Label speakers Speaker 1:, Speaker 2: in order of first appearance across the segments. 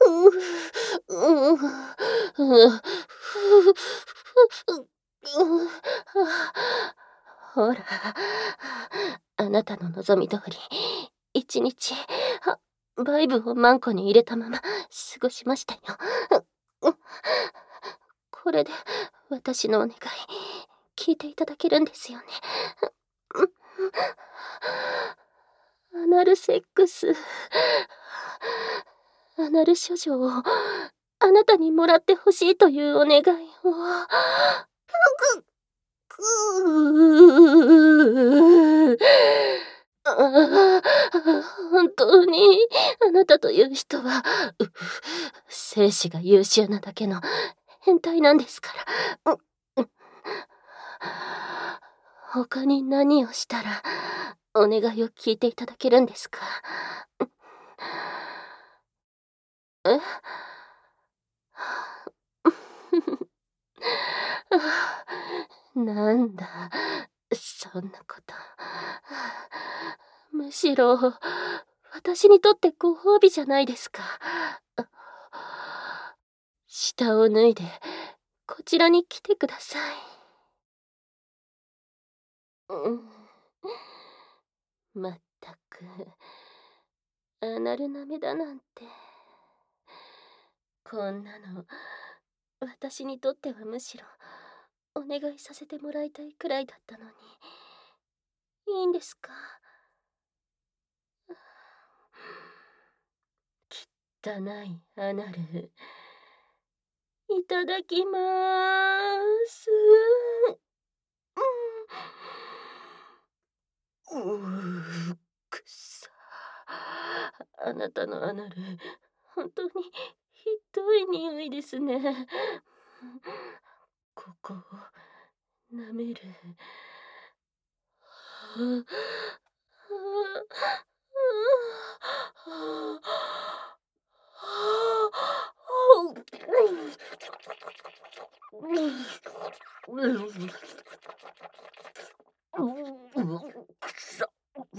Speaker 1: う、う、う、ほら、あなたの望み通り、一日、バイブをマンコに入れたまま過ごしましたよ。これで私のお願い、聞いていただけるんですよね。アナルセックス、アナル処女をあなたにもらってほしいというお願いを。本当にあなたという人は、精子が優秀なだけの変態なんですから。他に何をしたらお願いを聞いていただけるんですか？え？なんだ、そんなこと。むしろ、私にとってご褒美じゃないですか。下を脱いで、こちらに来てください。まったく、アナル舐めだなんて。こんなの、私にとってはむしろ、お願いさせてもらいたいくらいだったのに。いいんですか？汚いアナル。いただきまーす。くさ。あなたのアナル、本当にひどい匂いですね。ここを舐める。くさ。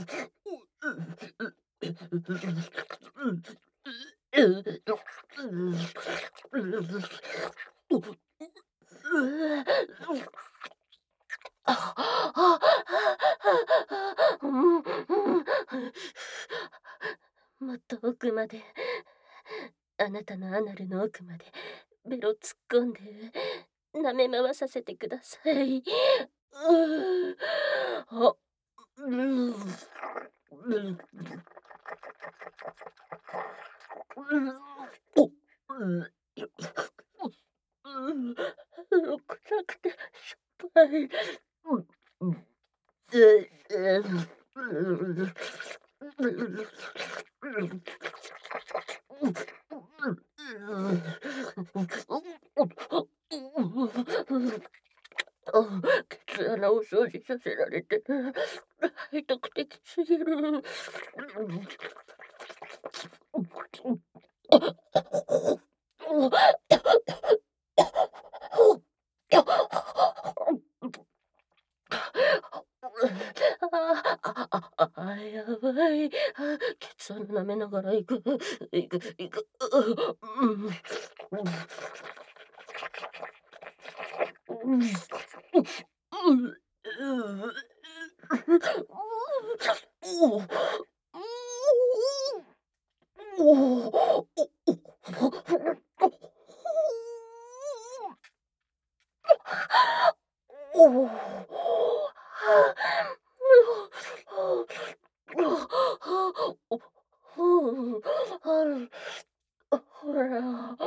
Speaker 1: もっと奥まで、あなたのアナルの奥までベロ突っ込んで舐め回させてください。あ、うん、お、臭くてしょっぱい。ケツ穴を掃除させられて、背徳的すぎる。やばい。ケツ穴舐めながら行く。行く。ほら。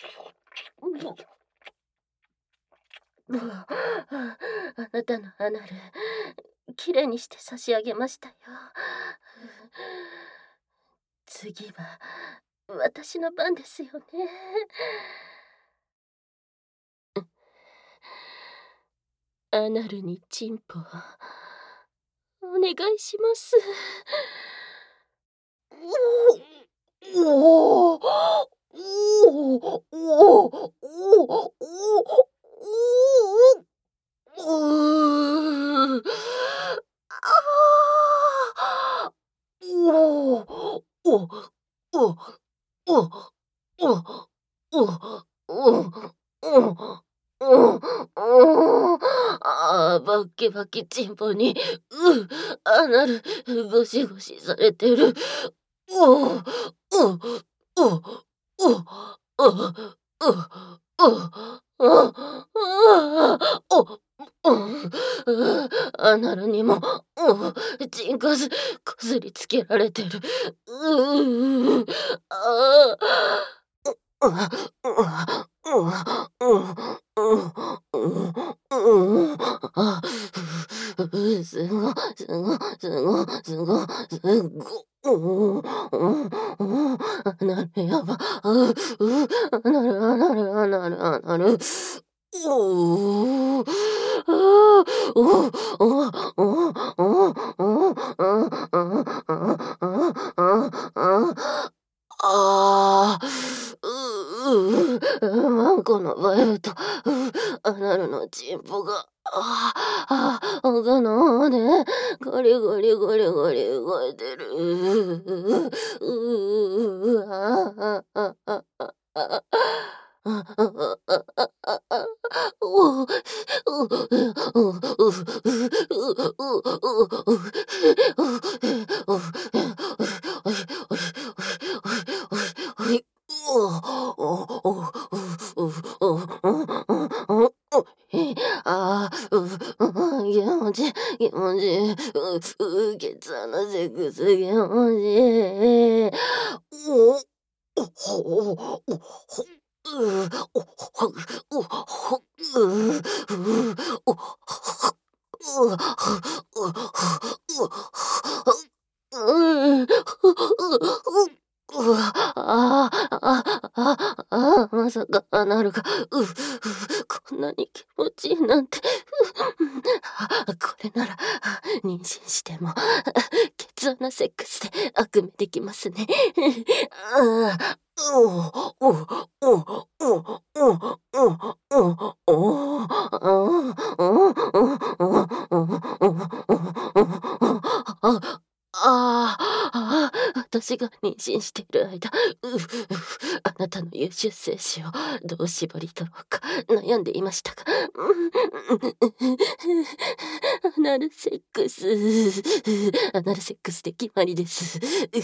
Speaker 1: あなたのアナル、きれいにして差し上げましたよ。次は、私の番ですよね。アナルにチンポ、お願いします。おお、おお、おお、おお、うー。ああ。おお、お、お、お、 おおおおおおバッキバキチンポに、アナル、ゴシゴシされてる。おおおおおおおアナルにも、チンコスこすりつけられてる。ああ、すごすごすごすごすご、なるやば、なるあなるあなるあなる。おお、ああ、おお、おお、おお、おお、ああ、マンコのバイブと、アナルのチンポが、奥の方でゴリゴリゴリゴリ動いてる。ああ、ああ、ああ。おお、気持ちいい、気持ちいい、ケツ穴セックス気持ちいい。おほおほ。おほおほおまさかアナルが、こんなに気持ちいいなんて。これなら、妊娠しても、ケツ穴セックスで悪夢できますね。私が妊娠している間、あなたの優秀精子をどう絞り取ろうか悩んでいましたが、アナルセックス、アナルセックスで決まりです。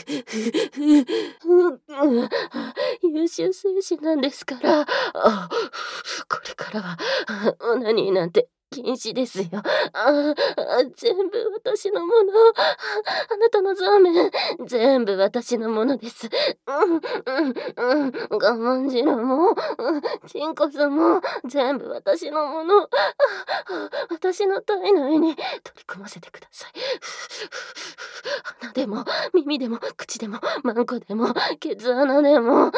Speaker 1: 優秀精子なんですから、これからはオナニーなんて禁止ですよ。全部私のもの。あなたのザーメン、全部私のものです。我慢汁も、チンコスも、全部私のもの。私の体内に取り込ませてください。鼻でも、耳でも、口でも、マンコでも、ケツ穴でも、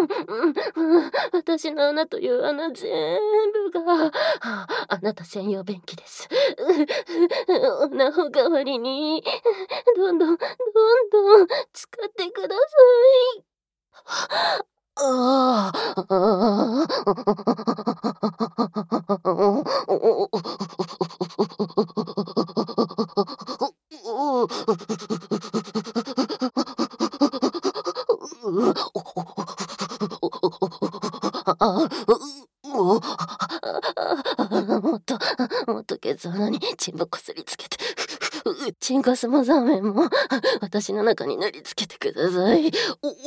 Speaker 1: 私の穴という穴全部が、あなた専用便器です。おなほ代わりに、どんどん、どんどん使ってください。あもっと、もっとケツ穴にチンポこすりつけて、チンコスもザーメンも私の中に塗りつけてください。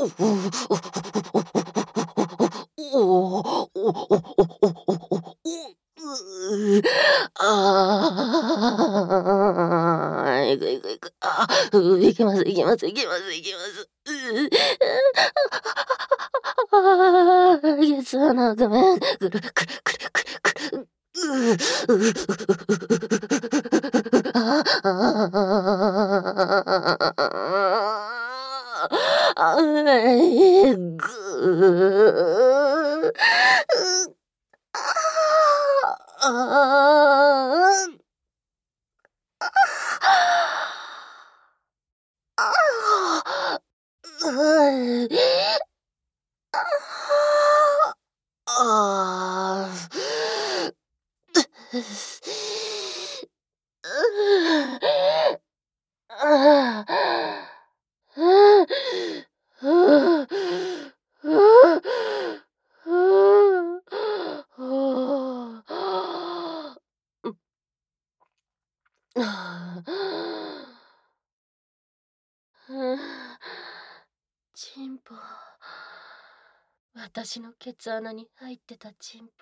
Speaker 1: いくいくいく。いけますいけますいけますいけます。ケツ穴ごめん。くるくるくるくるくる。ああ、ぐああ、うん。ああ。ああ。 私のケツ穴に入ってたチンポ、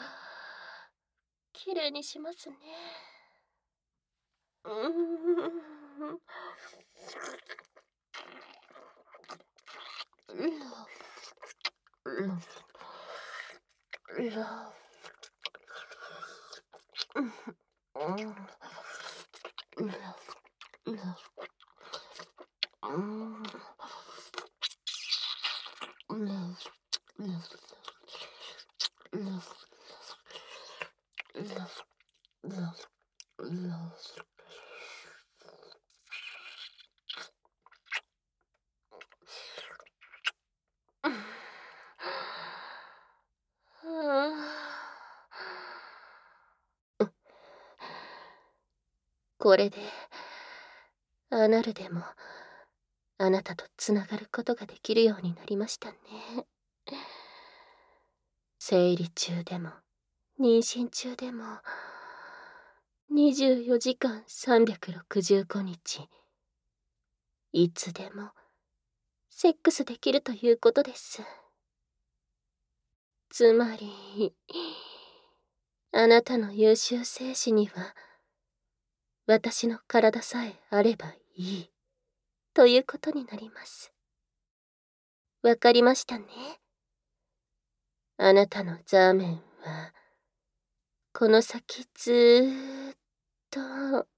Speaker 1: きれいにしますね。うーん。これでアナルでもあなたとつながることができるようになりましたね。生理中でも妊娠中でも24時間365日いつでもセックスできるということです。つまりあなたの優秀精子には私の体さえあればいいということになります。わかりましたね。あなたのザーメンはこの先ずーっと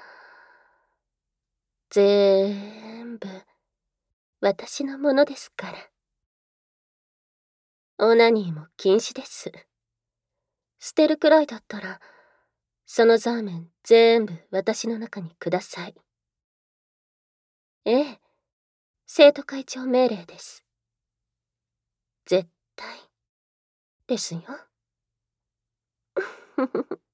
Speaker 1: 全部私のものですから。オナニーも禁止です。捨てるくらいだったらそのザーメン全部私の中にください。ええ、生徒会長命令です。絶対ですよ。